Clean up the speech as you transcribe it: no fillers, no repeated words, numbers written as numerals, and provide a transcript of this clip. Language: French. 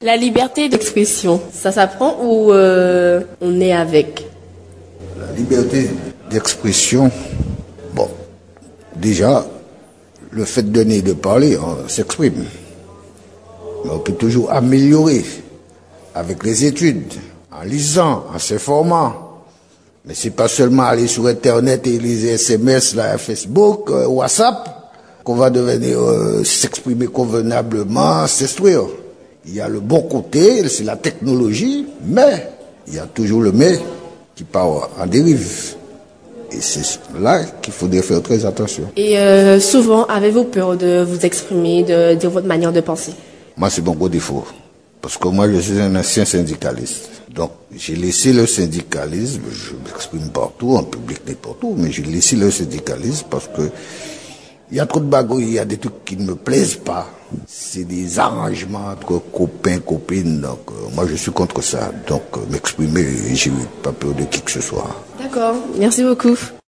La liberté d'expression, ça s'apprend ou on est avec? La liberté d'expression, bon, déjà, le fait de donner et de parler, on s'exprime. Mais on peut toujours améliorer avec les études, en lisant, en s'informant. Mais c'est pas seulement aller sur Internet et lire SMS, là, Facebook, WhatsApp, qu'on va devenir s'exprimer convenablement, s'instruire. Il y a le bon côté, c'est la technologie, mais il y a toujours le mais qui part en dérive. Et c'est là qu'il faudrait faire très attention. Et souvent, avez-vous peur de vous exprimer, de dire votre manière de penser? Moi, c'est mon gros défaut. Parce que moi, je suis un ancien syndicaliste. Donc, j'ai laissé le syndicalisme, je m'exprime partout, en public n'importe où, mais j'ai laissé le syndicalisme parce que il y a trop de bagouilles, il y a des trucs qui ne me plaisent pas. C'est des arrangements entre copains, copines. Donc, moi, je suis contre ça. Donc, m'exprimer, j'ai pas peur de qui que ce soit. D'accord, merci beaucoup.